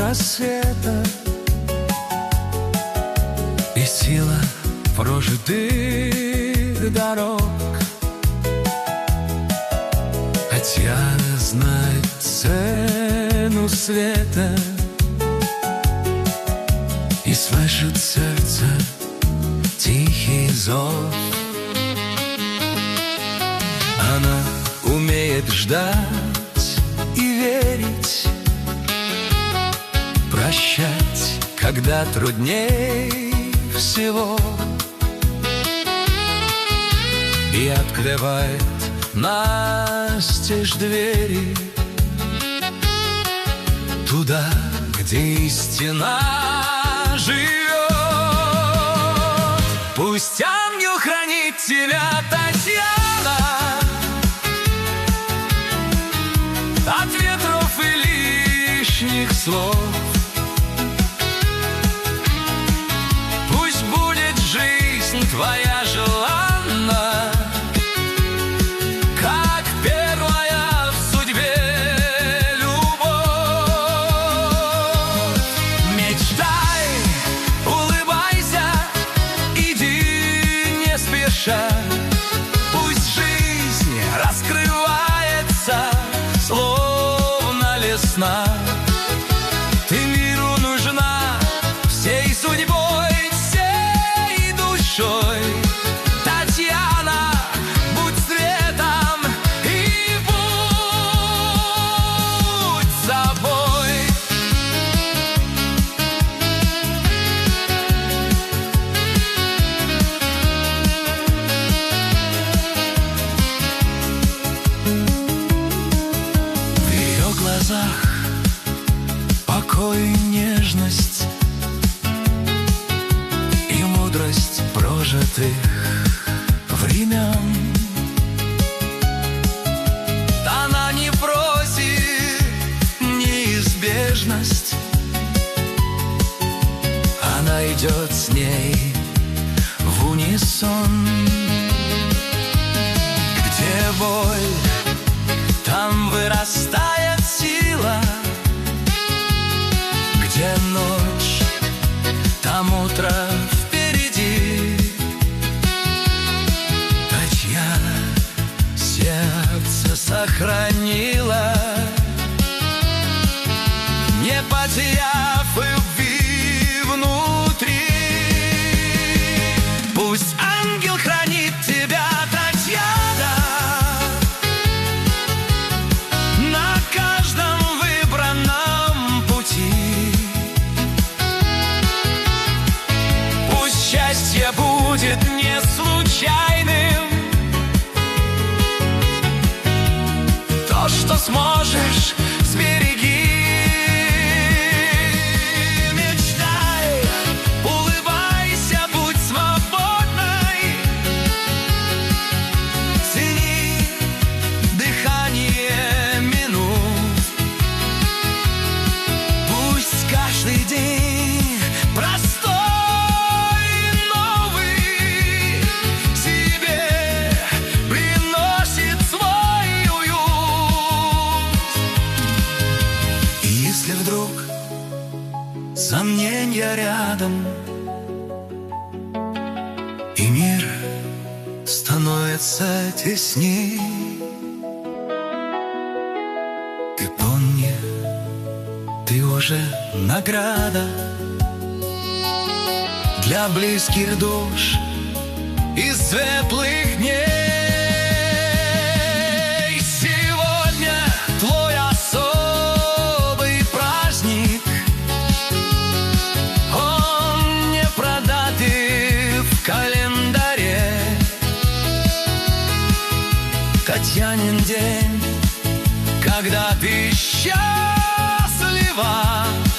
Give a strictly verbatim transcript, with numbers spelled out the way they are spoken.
рассвета и сила прожитых дорог. Татьяна знает цену света и слышит сердце тихий зов. Она умеет ждать и верить, прощать, когда трудней всего, и открывает настежь двери туда, где истина живет. Пусть ангел хранит тебя, Татьяна, от ветров и лишних слов. Пусть будет жизнь твоя желанна, как первая в судьбе любовь. Мечтай, улыбайся, иди не спеша. Пусть жизнь раскрывается, словно весна. Ты миру нужна всей судьбой, всей душой. Татьяна, будь светом и будь собой. В ее глазах покой и нежность и мудрость прожитых времен. Она не просит неизбежность, она идет с ней в унисон. Где боль, там вырастает сила, где ночь, там утро впереди. Татьяна сердце сохранила, не потеряв любви внутри. Пусть ангел хранит тебя, Татьяна, на каждом выбранном пути. Пусть счастье будет не случайным, то, что сможешь, сбереги. Мечтай, улыбайся, будь свободной, цени дыхание минут. Пусть каждый день простой и новый тебе приносит свой уют. И если вдруг сомнения рядом, и мир становится тесней, ты помни, ты уже награда для близких душ из светлых дней. Сегодня твой особый праздник, он не продатый в календаре. Татьянин день, когда ты счастлива,